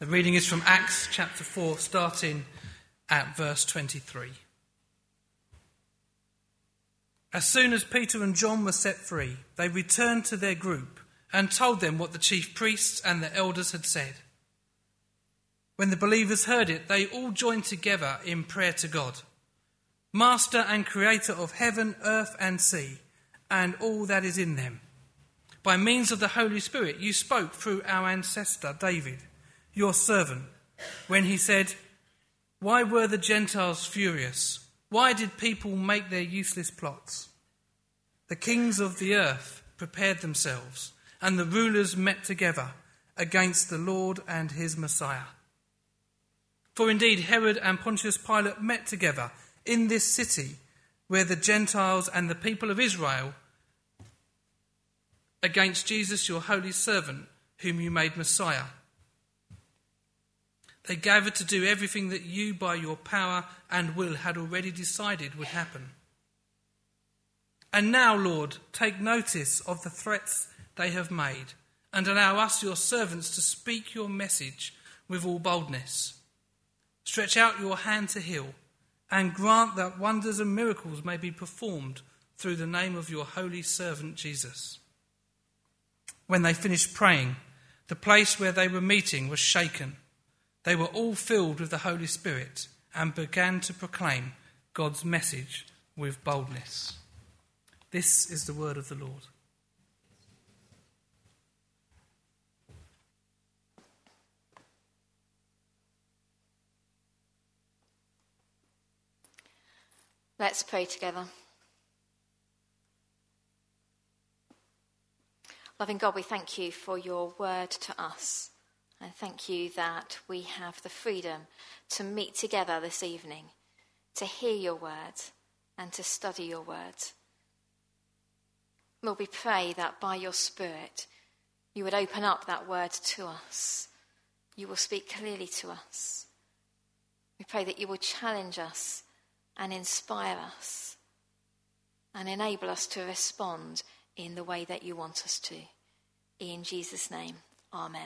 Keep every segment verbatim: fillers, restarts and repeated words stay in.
The reading is from Acts chapter four, starting at verse twenty-three. As soon as Peter and John were set free, they returned to their group and told them what the chief priests and the elders had said. When the believers heard it, they all joined together in prayer to God. Master and creator of heaven, earth and sea, and all that is in them. By means of the Holy Spirit, you spoke through our ancestor David, your servant, when he said, "Why were the Gentiles furious? Why did people make their useless plots? The kings of the earth prepared themselves, and the rulers met together against the Lord and his Messiah. For indeed Herod and Pontius Pilate met together in this city where the Gentiles and the people of Israel against Jesus, your holy servant, whom you made Messiah. They gathered to do everything that you, by your power and will, had already decided would happen. And now, Lord, take notice of the threats they have made, and allow us, your servants, to speak your message with all boldness. Stretch out your hand to heal, and grant that wonders and miracles may be performed through the name of your holy servant Jesus." When they finished praying, the place where they were meeting was shaken. They were all filled with the Holy Spirit and began to proclaim God's message with boldness. This is the word of the Lord. Let's pray together. Loving God, we thank you for your word to us. And thank you that we have the freedom to meet together this evening, to hear your word and to study your word. Lord, we pray that by your Spirit, you would open up that word to us. You will speak clearly to us. We pray that you will challenge us and inspire us and enable us to respond in the way that you want us to. In Jesus' name, amen.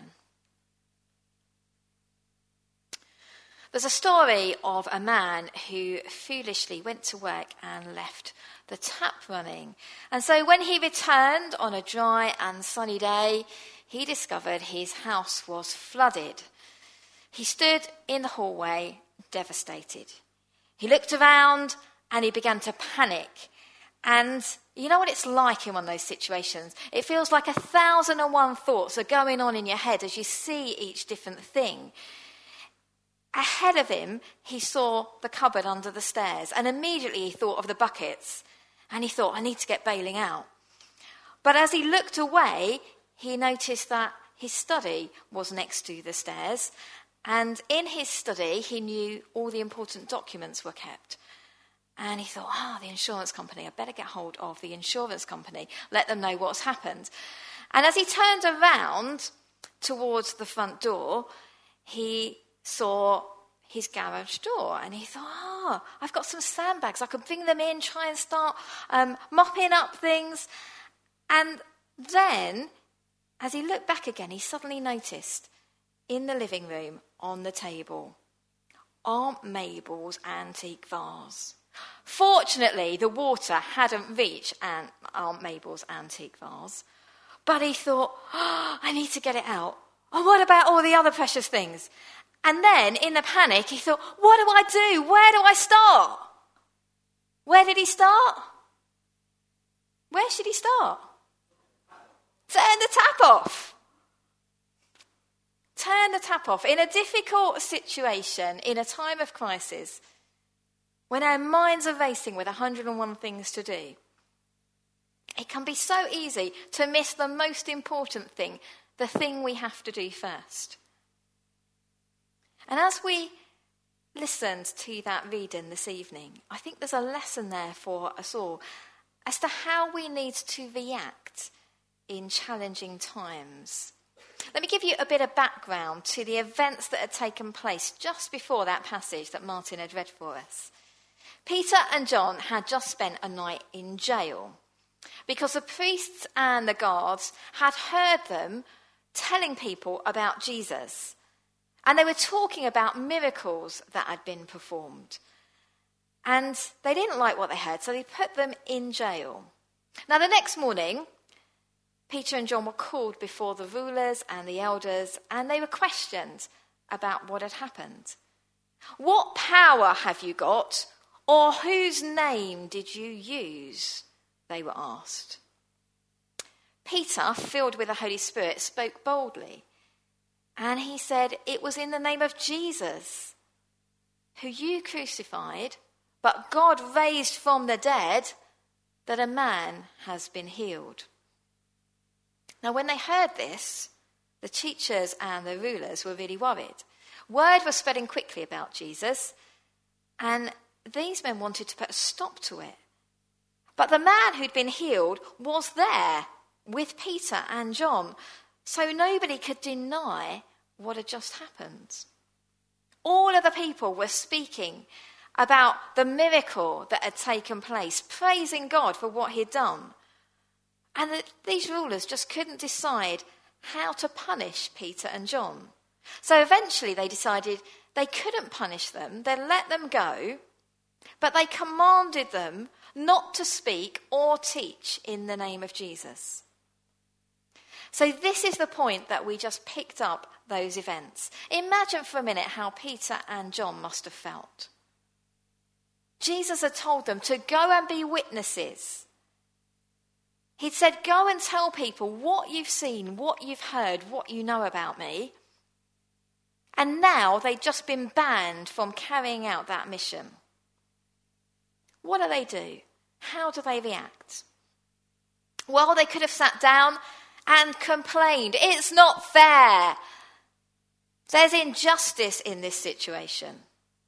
There's a story of a man who foolishly went to work and left the tap running. And so when he returned on a dry and sunny day, he discovered his house was flooded. He stood in the hallway, devastated. He looked around and he began to panic. And you know what it's like in one of those situations? It feels like a thousand and one thoughts are going on in your head as you see each different thing. Ahead of him, he saw the cupboard under the stairs, and immediately he thought of the buckets, and he thought, I need to get bailing out. But as he looked away, he noticed that his study was next to the stairs, and in his study, he knew all the important documents were kept. And he thought, ah, oh, the insurance company, I better get hold of the insurance company, let them know what's happened. And as he turned around towards the front door, he saw his garage door, and he thought, oh, I've got some sandbags. I could bring them in, try and start um, mopping up things. And then, as he looked back again, he suddenly noticed in the living room on the table, Aunt Mabel's antique vase. Fortunately, the water hadn't reached Aunt, Aunt Mabel's antique vase, but he thought, oh, I need to get it out. Oh, what about all the other precious things? And then, in the panic, he thought, what do I do? Where do I start? Where did he start? Where should he start? Turn the tap off. Turn the tap off. In a difficult situation, in a time of crisis, when our minds are racing with a hundred and one things to do, it can be so easy to miss the most important thing, the thing we have to do first. And as we listened to that reading this evening, I think there's a lesson there for us all as to how we need to react in challenging times. Let me give you a bit of background to the events that had taken place just before that passage that Martin had read for us. Peter and John had just spent a night in jail because the priests and the guards had heard them telling people about Jesus. And they were talking about miracles that had been performed. And they didn't like what they heard, so they put them in jail. Now, the next morning, Peter and John were called before the rulers and the elders, and they were questioned about what had happened. What power have you got, or whose name did you use? They were asked. Peter, filled with the Holy Spirit, spoke boldly, and he said, "It was in the name of Jesus, who you crucified, but God raised from the dead, that a man has been healed." Now, when they heard this, the teachers and the rulers were really worried. Word was spreading quickly about Jesus, and these men wanted to put a stop to it. But the man who'd been healed was there with Peter and John, so nobody could deny what had just happened. All of the people were speaking about the miracle that had taken place, praising God for what he'd done. And the, these rulers just couldn't decide how to punish Peter and John. So eventually they decided they couldn't punish them, they'd let them go, but they commanded them not to speak or teach in the name of Jesus. So this is the point that we just picked up those events. Imagine for a minute how Peter and John must have felt. Jesus had told them to go and be witnesses. He'd said, go and tell people what you've seen, what you've heard, what you know about me. And now they'd just been banned from carrying out that mission. What do they do? How do they react? Well, they could have sat down and complained. It's not fair. There's injustice in this situation.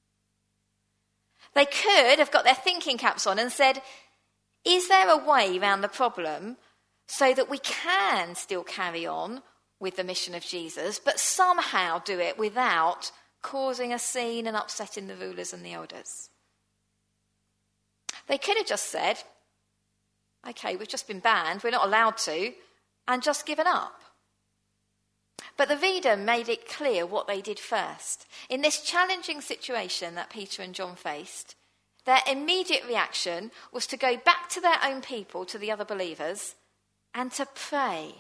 They could have got their thinking caps on and said, is there a way around the problem so that we can still carry on with the mission of Jesus, but somehow do it without causing a scene and upsetting the rulers and the elders? They could have just said, okay, we've just been banned, we're not allowed to, and just given up. But the reader made it clear what they did first. In this challenging situation that Peter and John faced, their immediate reaction was to go back to their own people, to the other believers, and to pray.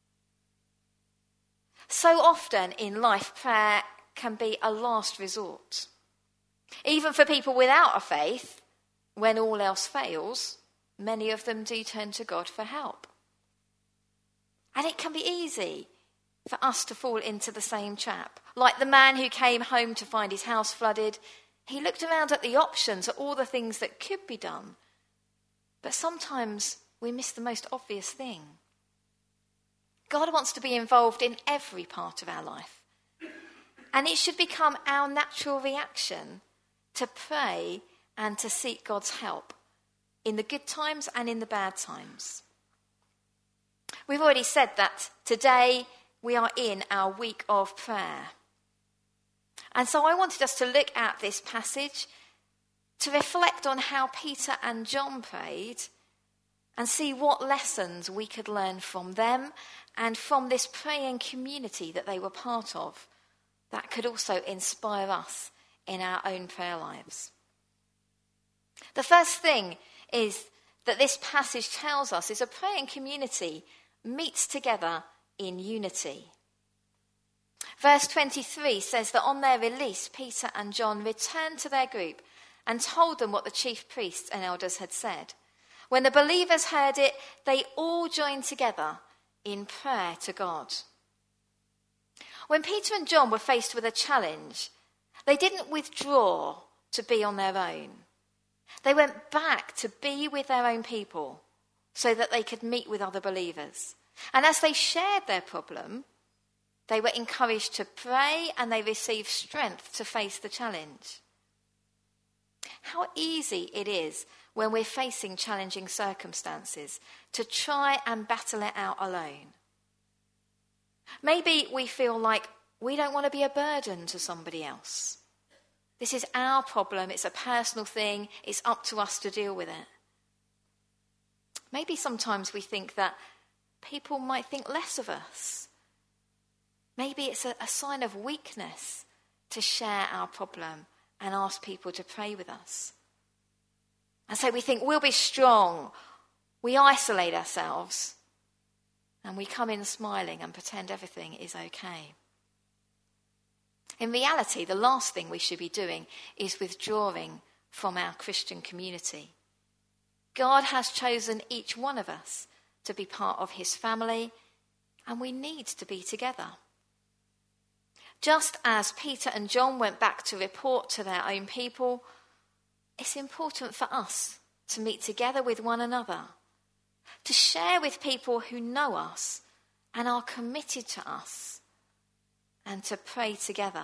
So often in life, prayer can be a last resort. Even for people without a faith, when all else fails, many of them do turn to God for help. And it can be easy for us to fall into the same trap. Like the man who came home to find his house flooded, he looked around at the options, at all the things that could be done. But sometimes we miss the most obvious thing. God wants to be involved in every part of our life. And it should become our natural reaction to pray and to seek God's help in the good times and in the bad times. We've already said that today we are in our week of prayer. And so I wanted us to look at this passage to reflect on how Peter and John prayed and see what lessons we could learn from them and from this praying community that they were part of that could also inspire us in our own prayer lives. The first thing is that this passage tells us is a praying community meets together in unity. Verse twenty-three says that on their release, Peter and John returned to their group and told them what the chief priests and elders had said. When the believers heard it, they all joined together in prayer to God. When Peter and John were faced with a challenge, they didn't withdraw to be on their own. They went back to be with their own people so that they could meet with other believers. And as they shared their problem, they were encouraged to pray and they received strength to face the challenge. How easy it is when we're facing challenging circumstances to try and battle it out alone. Maybe we feel like we don't want to be a burden to somebody else. This is our problem, it's a personal thing, it's up to us to deal with it. Maybe sometimes we think that people might think less of us. Maybe it's a, a sign of weakness to share our problem and ask people to pray with us. And so we think we'll be strong. We isolate ourselves and we come in smiling and pretend everything is okay. In reality, the last thing we should be doing is withdrawing from our Christian community. God has chosen each one of us to be part of his family, and we need to be together. Just as Peter and John went back to report to their own people, it's important for us to meet together with one another, to share with people who know us and are committed to us, and to pray together.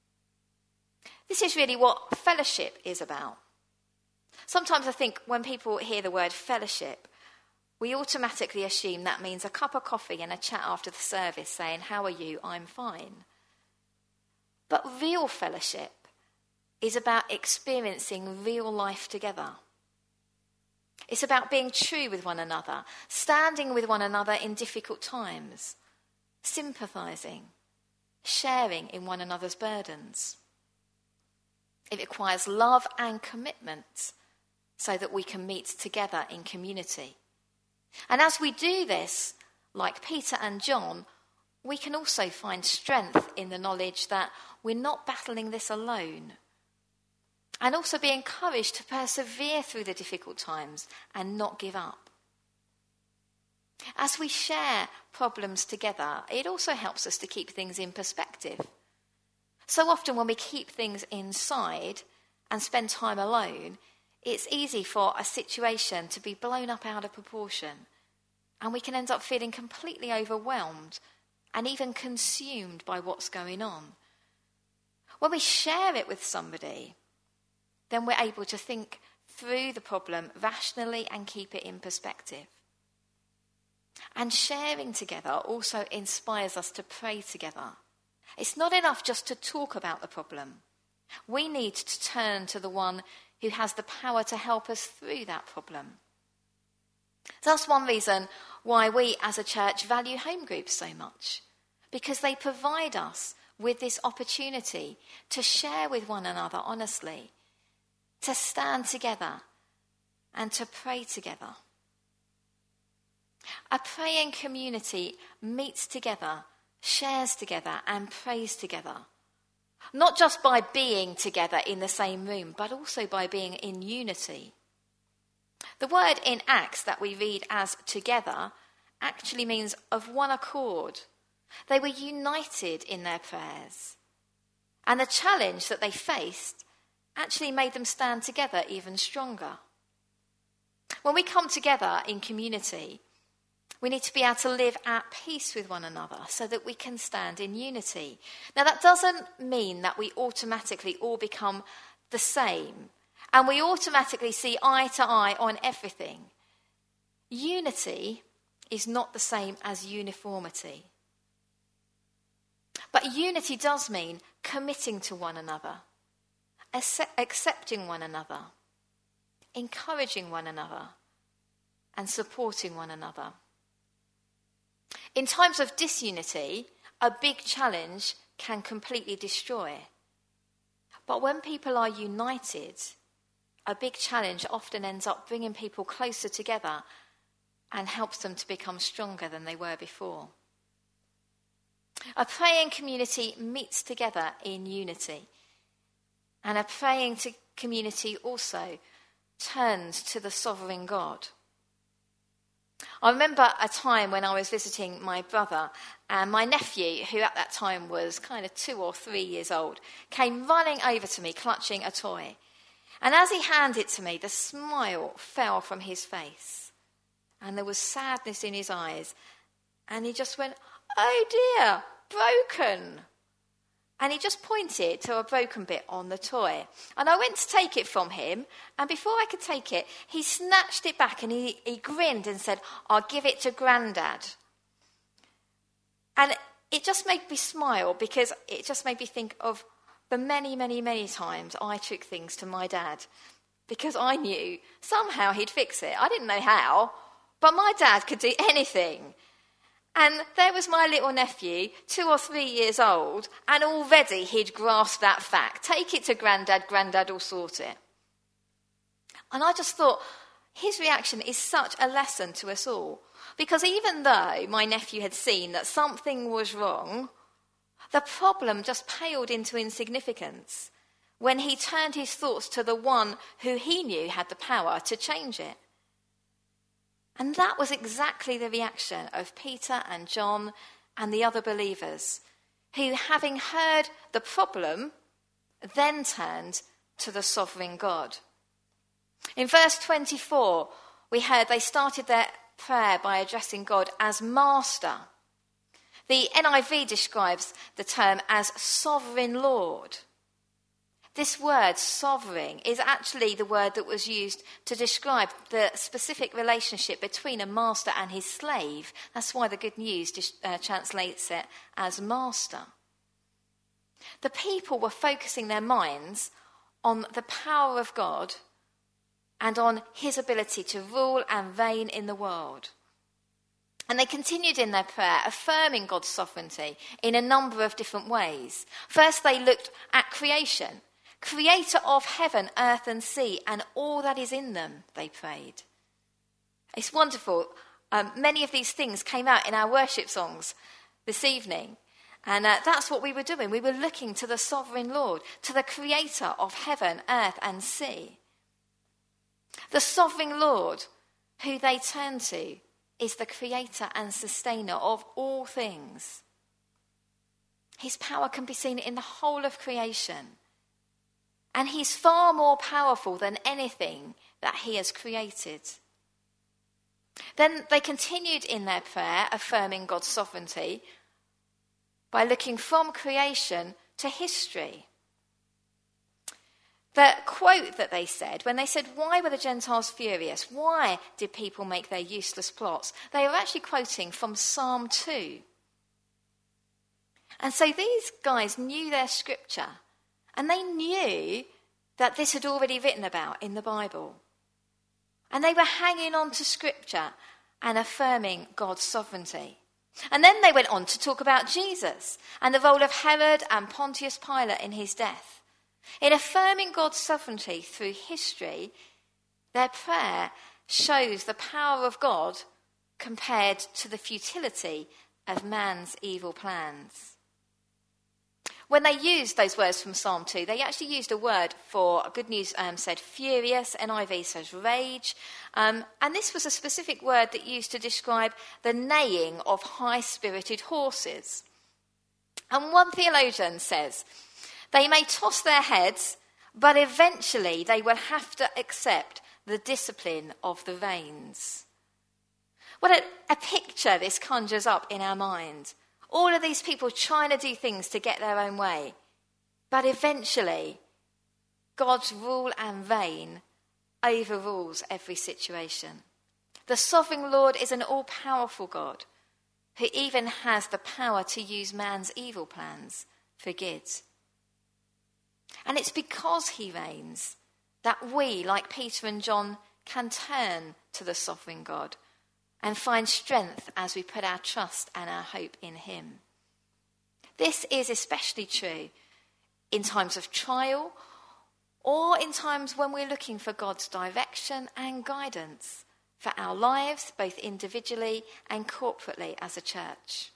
This is really what fellowship is about. Sometimes I think when people hear the word fellowship, we automatically assume that means a cup of coffee and a chat after the service saying, "How are you? I'm fine." But real fellowship is about experiencing real life together. It's about being true with one another, standing with one another in difficult times, sympathising, sharing in one another's burdens. It requires love and commitment so that we can meet together in community. And as we do this, like Peter and John, we can also find strength in the knowledge that we're not battling this alone, and also be encouraged to persevere through the difficult times and not give up. As we share problems together, it also helps us to keep things in perspective. So often when we keep things inside and spend time alone, it's easy for a situation to be blown up out of proportion, and we can end up feeling completely overwhelmed and even consumed by what's going on. When we share it with somebody, then we're able to think through the problem rationally and keep it in perspective. And sharing together also inspires us to pray together. It's not enough just to talk about the problem. We need to turn to the one who has the power to help us through that problem. That's one reason why we as a church value home groups so much, because they provide us with this opportunity to share with one another honestly, to stand together and to pray together. A praying community meets together, shares together and prays together. Not just by being together in the same room, but also by being in unity. The word in Acts that we read as together actually means of one accord. They were united in their prayers. And the challenge that they faced actually made them stand together even stronger. When we come together in community, we need to be able to live at peace with one another so that we can stand in unity. Now, that doesn't mean that we automatically all become the same and we automatically see eye to eye on everything. Unity is not the same as uniformity. But unity does mean committing to one another, accepting one another, encouraging one another, and supporting one another. In times of disunity, a big challenge can completely destroy. But when people are united, a big challenge often ends up bringing people closer together and helps them to become stronger than they were before. A praying community meets together in unity. And a praying to community also turns to the sovereign God. I remember a time when I was visiting my brother, and my nephew, who at that time was kind of two or three years old, came running over to me clutching a toy. And as he handed it to me, the smile fell from his face. And there was sadness in his eyes. And he just went, "Oh dear, broken." And he just pointed to a broken bit on the toy. And I went to take it from him, and before I could take it, he snatched it back and he, he grinned and said, "I'll give it to Grandad." And it just made me smile because it just made me think of the many, many, many times I took things to my dad because I knew somehow he'd fix it. I didn't know how, but my dad could do anything. And there was my little nephew, two or three years old, and already he'd grasped that fact. Take it to Grandad, Grandad will sort it. And I just thought, his reaction is such a lesson to us all. Because even though my nephew had seen that something was wrong, the problem just paled into insignificance when he turned his thoughts to the one who he knew had the power to change it. And that was exactly the reaction of Peter and John and the other believers, who, having heard the problem, then turned to the sovereign God. In verse twenty-four, we heard they started their prayer by addressing God as Master. The N I V describes the term as Sovereign Lord. This word, sovereign, is actually the word that was used to describe the specific relationship between a master and his slave. That's why the Good News uh, translates it as master. The people were focusing their minds on the power of God and on his ability to rule and reign in the world. And they continued in their prayer, affirming God's sovereignty in a number of different ways. First, they looked at creation. Creator of heaven, earth and sea, and all that is in them, they prayed. It's wonderful. Um, many of these things came out in our worship songs this evening. And uh, that's what we were doing. We were looking to the sovereign Lord, to the creator of heaven, earth and sea. The sovereign Lord, who they turn to, is the creator and sustainer of all things. His power can be seen in the whole of creation. And he's far more powerful than anything that he has created. Then they continued in their prayer, affirming God's sovereignty, by looking from creation to history. The quote that they said, when they said, why were the Gentiles furious? Why did people make their useless plots? They were actually quoting from Psalm two. And so these guys knew their scripture. And they knew that this had already written about in the Bible. And they were hanging on to scripture and affirming God's sovereignty. And then they went on to talk about Jesus and the role of Herod and Pontius Pilate in his death. In affirming God's sovereignty through history, their prayer shows the power of God compared to the futility of man's evil plans. When they used those words from Psalm two, they actually used a word for, Good News um, said furious, N I V says rage, um, and this was a specific word that used to describe the neighing of high-spirited horses. And one theologian says, they may toss their heads, but eventually they will have to accept the discipline of the reins. What a, a picture this conjures up in our mind. All of these people trying to do things to get their own way. But eventually, God's rule and reign overrules every situation. The sovereign Lord is an all-powerful God who even has the power to use man's evil plans for good. And it's because he reigns that we, like Peter and John, can turn to the sovereign God and find strength as we put our trust and our hope in him. This is especially true in times of trial or in times when we're looking for God's direction and guidance for our lives, both individually and corporately as a church.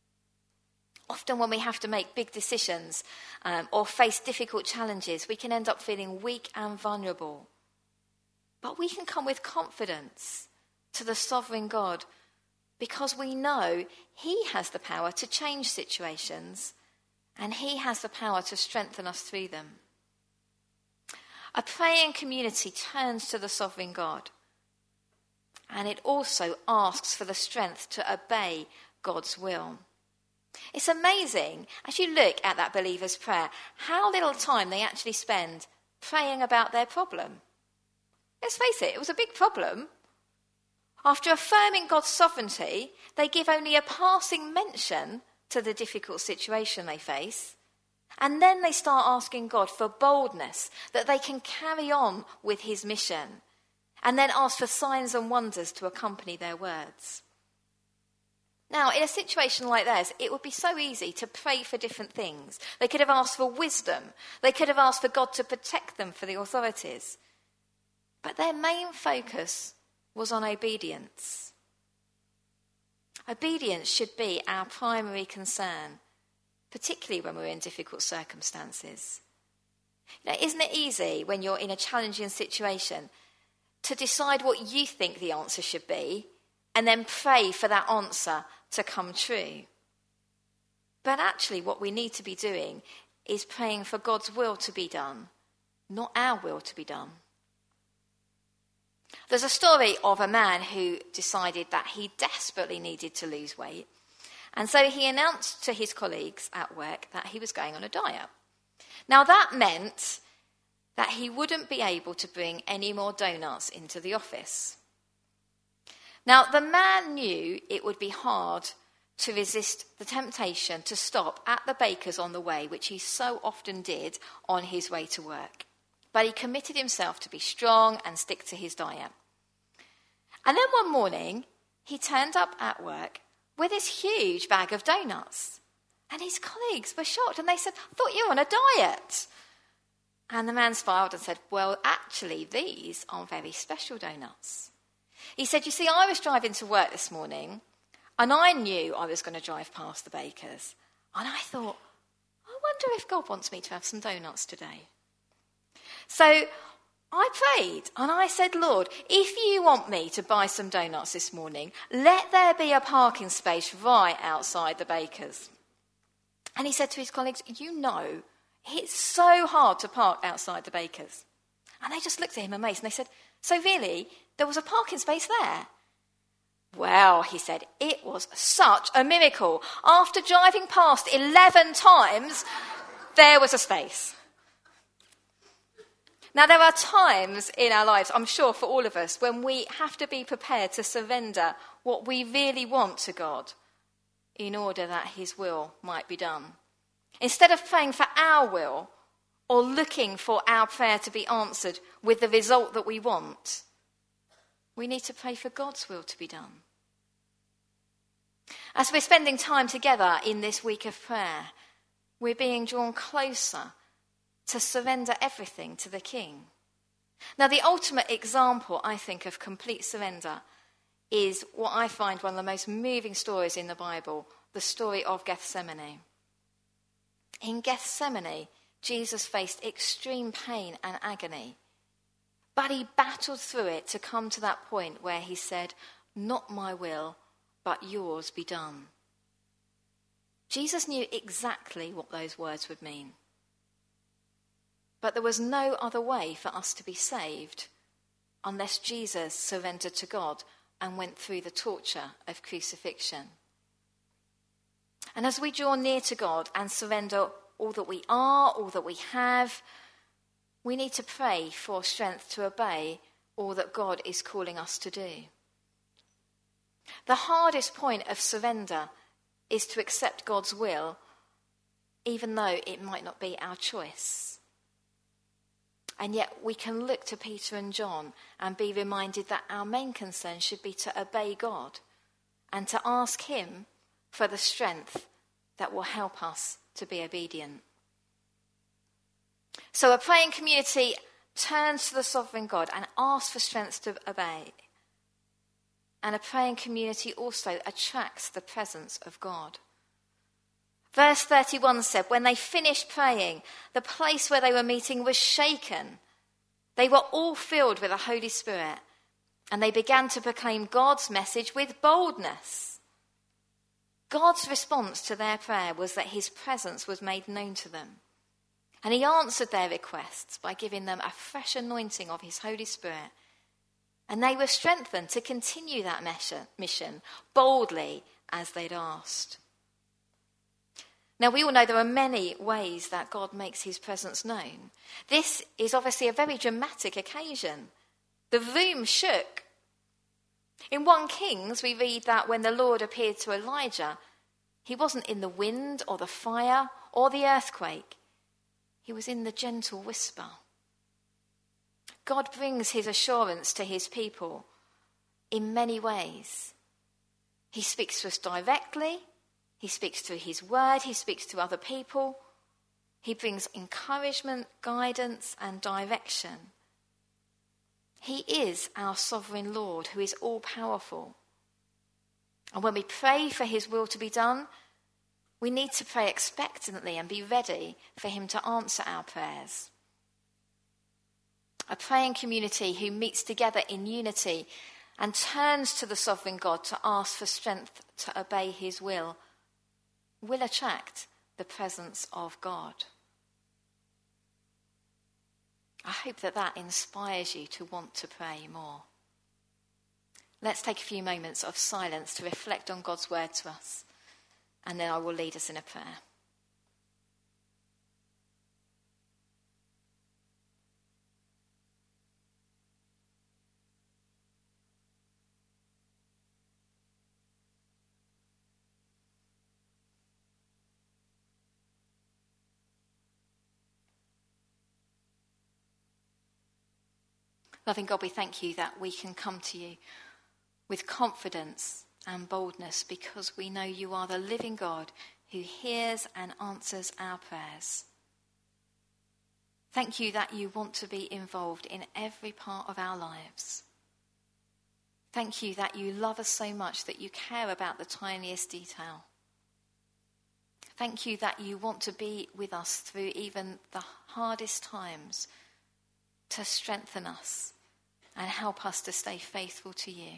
Often when we have to make big decisions um, or face difficult challenges, we can end up feeling weak and vulnerable. But we can come with confidence to the sovereign God because we know he has the power to change situations and he has the power to strengthen us through them. A praying community turns to the sovereign God, and it also asks for the strength to obey God's will. It's amazing, as you look at that believer's prayer, how little time they actually spend praying about their problem. Let's face it, it was a big problem. After affirming God's sovereignty, they give only a passing mention to the difficult situation they face. And then they start asking God for boldness, that they can carry on with his mission. And then ask for signs and wonders to accompany their words. Now, in a situation like theirs, it would be so easy to pray for different things. They could have asked for wisdom. They could have asked for God to protect them for the authorities. But their main focus was on obedience. Obedience should be our primary concern, particularly when we're in difficult circumstances. Now, isn't it easy when you're in a challenging situation to decide what you think the answer should be and then pray for that answer to come true? But actually what we need to be doing is praying for God's will to be done, not our will to be done. There's a story of a man who decided that he desperately needed to lose weight, and so he announced to his colleagues at work that he was going on a diet. Now that meant that he wouldn't be able to bring any more donuts into the office. Now, the man knew it would be hard to resist the temptation to stop at the baker's on the way, which he so often did on his way to work. But he committed himself to be strong and stick to his diet. And then one morning, he turned up at work with this huge bag of donuts. And his colleagues were shocked and they said, "I thought you were on a diet." And the man smiled and said, "Well, actually, these are very special donuts." He said, "You see, I was driving to work this morning and I knew I was going to drive past the baker's. And I thought, I wonder if God wants me to have some donuts today." So I prayed and I said, "Lord, if you want me to buy some donuts this morning, let there be a parking space right outside the baker's." And he said to his colleagues, "You know, it's so hard to park outside the baker's." And they just looked at him amazed and they said, "So really, there was a parking space there?" "Well," he said, "it was such a miracle. After driving past eleven times, there was a space." Now, there are times in our lives, I'm sure for all of us, when we have to be prepared to surrender what we really want to God in order that his will might be done. Instead of praying for our will or looking for our prayer to be answered with the result that we want, we need to pray for God's will to be done. As we're spending time together in this week of prayer, we're being drawn closer to surrender everything to the King. Now, the ultimate example, I think, of complete surrender is what I find one of the most moving stories in the Bible, the story of Gethsemane. In Gethsemane, Jesus faced extreme pain and agony, but he battled through it to come to that point where he said, "Not my will, but yours be done." Jesus knew exactly what those words would mean. But there was no other way for us to be saved unless Jesus surrendered to God and went through the torture of crucifixion. And as we draw near to God and surrender all that we are, all that we have, we need to pray for strength to obey all that God is calling us to do. The hardest point of surrender is to accept God's will, even though it might not be our choice. And yet we can look to Peter and John and be reminded that our main concern should be to obey God and to ask him for the strength that will help us to be obedient. So a praying community turns to the sovereign God and asks for strength to obey. And a praying community also attracts the presence of God. Verse thirty-one said, when they finished praying, the place where they were meeting was shaken. They were all filled with the Holy Spirit, and they began to proclaim God's message with boldness. God's response to their prayer was that his presence was made known to them. And he answered their requests by giving them a fresh anointing of his Holy Spirit. And they were strengthened to continue that mission boldly as they'd asked. Now, we all know there are many ways that God makes his presence known. This is obviously a very dramatic occasion. The room shook. In First Kings, we read that when the Lord appeared to Elijah, he wasn't in the wind or the fire or the earthquake. He was in the gentle whisper. God brings his assurance to his people in many ways. He speaks to us directly. He speaks through his word. He speaks to other people. He brings encouragement, guidance, and direction. He is our sovereign Lord who is all-powerful. And when we pray for his will to be done, we need to pray expectantly and be ready for him to answer our prayers. A praying community who meets together in unity and turns to the sovereign God to ask for strength to obey his will will attract the presence of God. I hope that that inspires you to want to pray more. Let's take a few moments of silence to reflect on God's word to us, and then I will lead us in a prayer. Loving God, we thank you that we can come to you with confidence and boldness because we know you are the living God who hears and answers our prayers. Thank you that you want to be involved in every part of our lives. Thank you that you love us so much that you care about the tiniest detail. Thank you that you want to be with us through even the hardest times, to strengthen us and help us to stay faithful to you.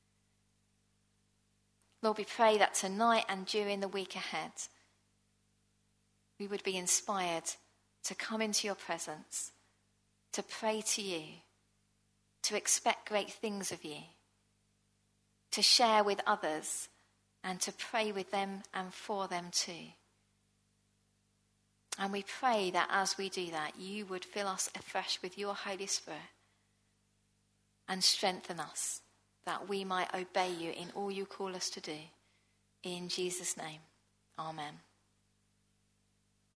Lord, we pray that tonight and during the week ahead, we would be inspired to come into your presence, to pray to you, to expect great things of you, to share with others and to pray with them and for them too. And we pray that as we do that, you would fill us afresh with your Holy Spirit and strengthen us that we might obey you in all you call us to do. In Jesus' name, amen.